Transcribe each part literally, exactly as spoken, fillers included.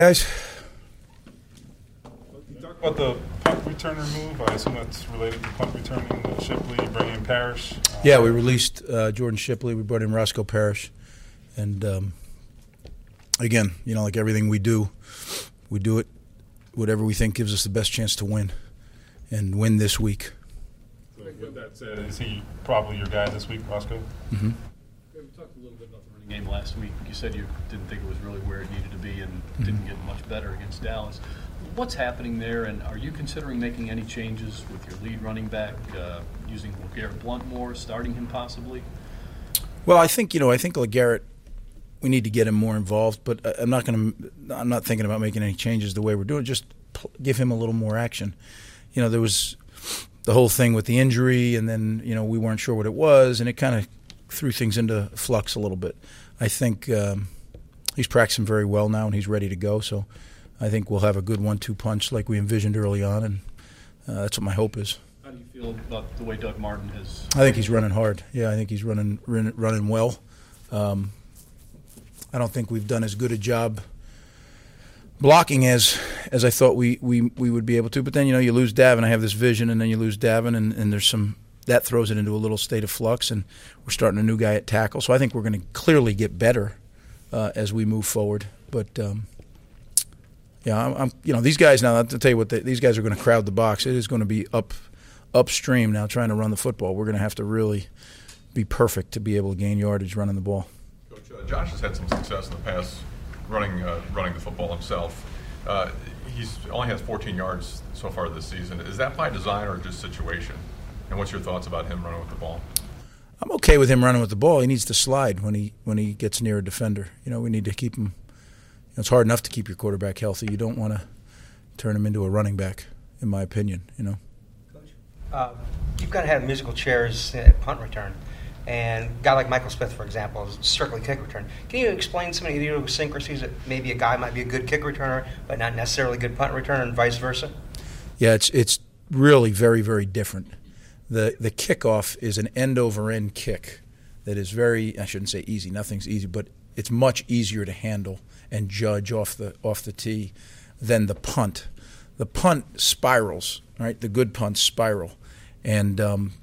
Guys, you talk about the punt returner move. I assume that's related to punt returning with Shipley, bringing in Parrish. Uh, yeah, we released uh, Jordan Shipley. We brought in Roscoe Parrish. And, um, again, you know, like everything we do, we do it whatever we think gives us the best chance to win and win this week. So with that said, is he probably your guy this week, Roscoe? Mm-hmm. We talked a little bit about the running game last week. You said you didn't think it was really where it needed to be and mm-hmm. didn't get much better against Dallas. What's happening there, and are you considering making any changes with your lead running back, uh, using LeGarrette Blount more, starting him possibly? Well, I think, you know, I think LeGarrette, we need to get him more involved, but I'm not going to. I'm not thinking about making any changes the way we're doing. Just give him a little more action. You know, there was the whole thing with the injury, and then you know we weren't sure what it was, and it kind of threw things into flux a little bit. I think um, he's practicing very well now, and he's ready to go. So I think we'll have a good one-two punch like we envisioned early on, and uh, that's what my hope is. How do you feel about the way Doug Martin has? I think he's running hard. Yeah, I think he's running running well. Um, I don't think we've done as good a job blocking as as I thought we, we, we would be able to. But then, you know, you lose Davin. I have this vision, and then you lose Davin, and, and there's some – that throws it into a little state of flux, and we're starting a new guy at tackle. So I think we're going to clearly get better uh, as we move forward. But, um, yeah, I'm, I'm – you know, these guys now, to tell you what, they, these guys are going to crowd the box. It is going to be up upstream now trying to run the football. We're going to have to really be perfect to be able to gain yardage running the ball. Josh has had some success in the past running uh, running the football himself. Uh, he's only has fourteen yards so far this season. Is that by design or just situation? And what's your thoughts about him running with the ball? I'm okay with him running with the ball. He needs to slide when he when he gets near a defender. You know, we need to keep him. You know, it's hard enough to keep your quarterback healthy. You don't want to turn him into a running back, in my opinion. You know. Coach, uh, you've got to have musical chairs at punt return. And a guy like Michael Smith, for example, is strictly kick return. Can you explain some of the idiosyncrasies that maybe a guy might be a good kick returner, but not necessarily a good punt returner, and vice versa? Yeah, it's it's really very, very different. The the kickoff is an end-over-end kick that is very, I shouldn't say easy, nothing's easy, but it's much easier to handle and judge off the off the tee than the punt. The punt spirals, right? The good punts spiral. And um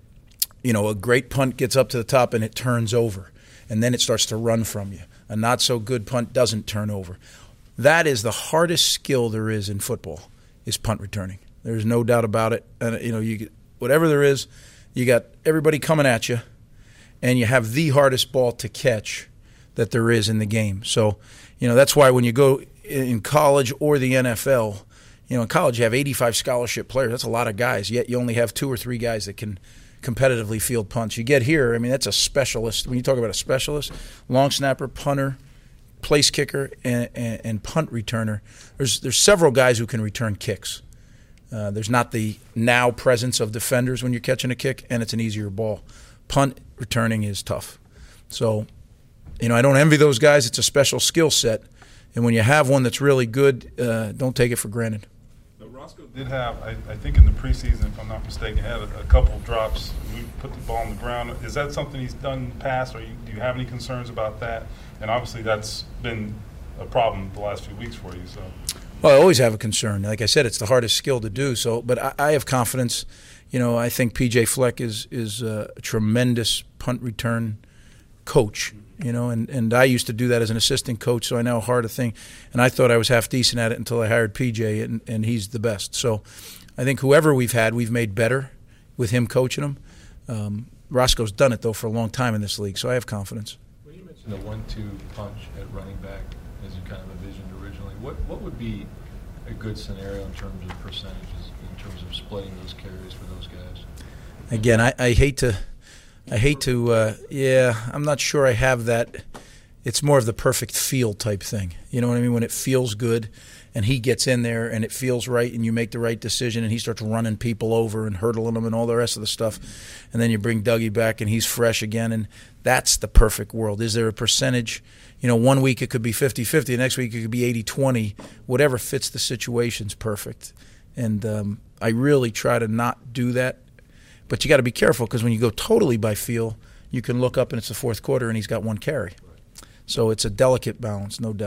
you know, a great punt gets up to the top and it turns over, and then it starts to run from you. A not-so-good punt doesn't turn over. That is the hardest skill there is in football, is punt returning. There's no doubt about it. And you know, you whatever there is, you got everybody coming at you, and you have the hardest ball to catch that there is in the game. So, you know, that's why when you go in college or the N F L, you know, in college you have eighty-five scholarship players. That's a lot of guys, yet you only have two or three guys that can – competitively field punts. You get here, I mean, that's a specialist. When you talk about a specialist, long snapper, punter, place kicker, and, and, and punt returner, there's there's several guys who can return kicks. Uh, there's not the now presence of defenders when you're catching a kick, and it's an easier ball. Punt returning is tough. So, you know, I don't envy those guys. It's a special skill set, and when you have one that's really good, uh, don't take it for granted. Roscoe did have, I, I think in the preseason, if I'm not mistaken, had a, a couple drops. We put the ball on the ground. Is that something he's done in the past, or you, do you have any concerns about that? And obviously that's been a problem the last few weeks for you. So, well, I always have a concern. Like I said, it's the hardest skill to do. So, but I, I have confidence. You know, I think P J Fleck is is a tremendous punt return coach. You know, and, and I used to do that as an assistant coach, so I know how hard a thing. And I thought I was half decent at it until I hired P J, and, and he's the best. So I think whoever we've had, we've made better with him coaching them. Um, Roscoe's done it, though, for a long time in this league, so I have confidence. When you mentioned the one two punch at running back, as you kind of envisioned originally, what, what would be a good scenario in terms of percentages, in terms of splitting those carries for those guys? Again, I, I hate to – I hate to, uh, yeah, I'm not sure I have that. It's more of the perfect feel type thing. You know what I mean? When it feels good and he gets in there and it feels right and you make the right decision and he starts running people over and hurdling them and all the rest of the stuff. And then you bring Dougie back and he's fresh again. And that's the perfect world. Is there a percentage? You know, one week it could be fifty-fifty. The next week it could be eighty twenty. Whatever fits the situation's perfect. And um, I really try to not do that. But you got to be careful because when you go totally by feel, you can look up and it's the fourth quarter and he's got one carry. So it's a delicate balance, no doubt.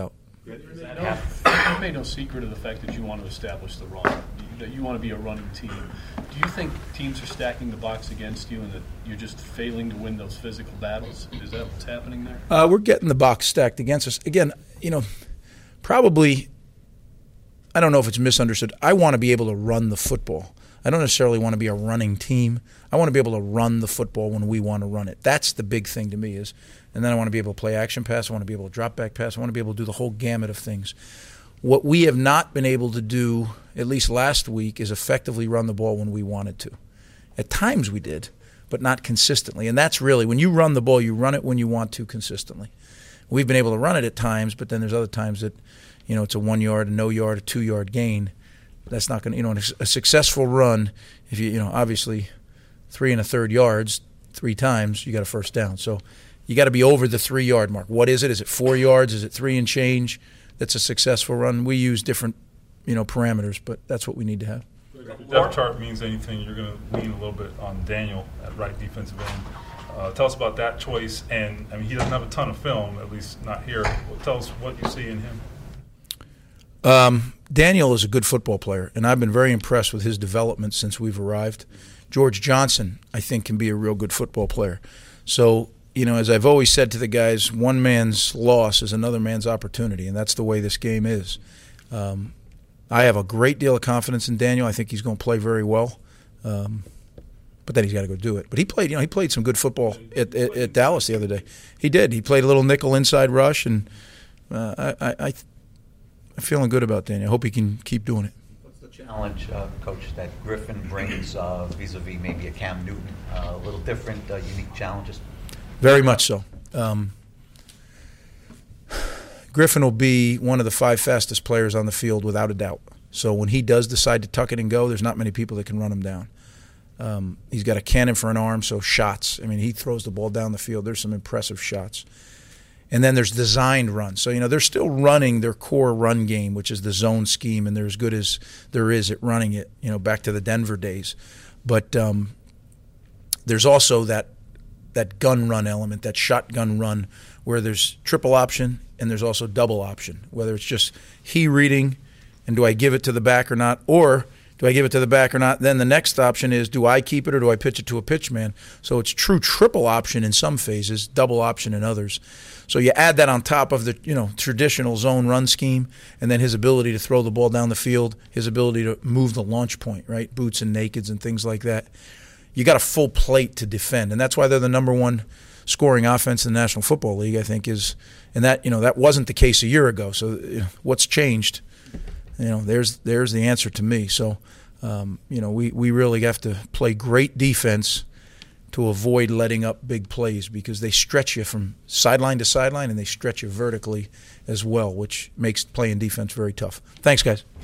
You made no secret of the fact that you want to establish the run, that you want to be a running team. Do you think teams are stacking the box against you and that you're just failing to win those physical battles? Is that what's happening there? Uh, we're getting the box stacked against us. Again, you know, probably, I don't know if it's misunderstood. I want to be able to run the football. I don't necessarily want to be a running team. I want to be able to run the football when we want to run it. That's the big thing to me is, and then I want to be able to play action pass. I want to be able to drop back pass. I want to be able to do the whole gamut of things. What we have not been able to do, at least last week, is effectively run the ball when we wanted to. At times we did, but not consistently. And that's really, when you run the ball, you run it when you want to consistently. We've been able to run it at times, but then there's other times that, you know, it's a one yard, a no yard, a two yard gain. That's not going to, you know, a successful run, if you, you know, obviously three and a third yards, three times, you got a first down. So you got to be over the three yard mark. What is it? Is it four yards? Is it three and change? That's a successful run. We use different, you know, parameters, but that's what we need to have. If the depth chart means anything, you're going to lean a little bit on Daniel at right defensive end. Uh, tell us about that choice. And, I mean, he doesn't have a ton of film, at least not here. Well, tell us what you see in him. Um, Daniel is a good football player, and I've been very impressed with his development since we've arrived. George Johnson, I think, can be a real good football player. So, you know, as I've always said to the guys, one man's loss is another man's opportunity, and that's the way this game is. Um, I have a great deal of confidence in Daniel. I think he's going to play very well, um, but then he's got to go do it. But he played, you know, he played some good football at, at, at Dallas the other day. He did. He played a little nickel inside rush, and uh, I, I, I, I'm feeling good about Daniel. I hope he can keep doing it. What's the challenge, uh, Coach, that Griffin brings uh, vis-a-vis maybe a Cam Newton? Uh, a little different, uh, unique challenges? Very much so. Um, Griffin will be one of the five fastest players on the field without a doubt. So when he does decide to tuck it and go, there's not many people that can run him down. Um, he's got a cannon for an arm, so shots. I mean, he throws the ball down the field. There's some impressive shots. And then there's designed runs. So, you know, they're still running their core run game, which is the zone scheme, and they're as good as there is at running it, you know, back to the Denver days. But um, there's also that that gun run element, that shotgun run, where there's triple option and there's also double option, whether it's just he reading and do I give it to the back or not, or do I give it to the back or not? Then the next option is, do I keep it or do I pitch it to a pitch man? So it's true triple option in some phases, double option in others. So you add that on top of the, you know, traditional zone run scheme, and then his ability to throw the ball down the field, his ability to move the launch point, right, boots and nakeds and things like that. You got a full plate to defend, and that's why they're the number one scoring offense in the National Football League, I think, is, and that, you know, that wasn't the case a year ago. So, you know, what's changed? You know, there's there's the answer to me. So, um, you know, we, we really have to play great defense to avoid letting up big plays, because they stretch you from sideline to sideline and they stretch you vertically as well, which makes playing defense very tough. Thanks, guys.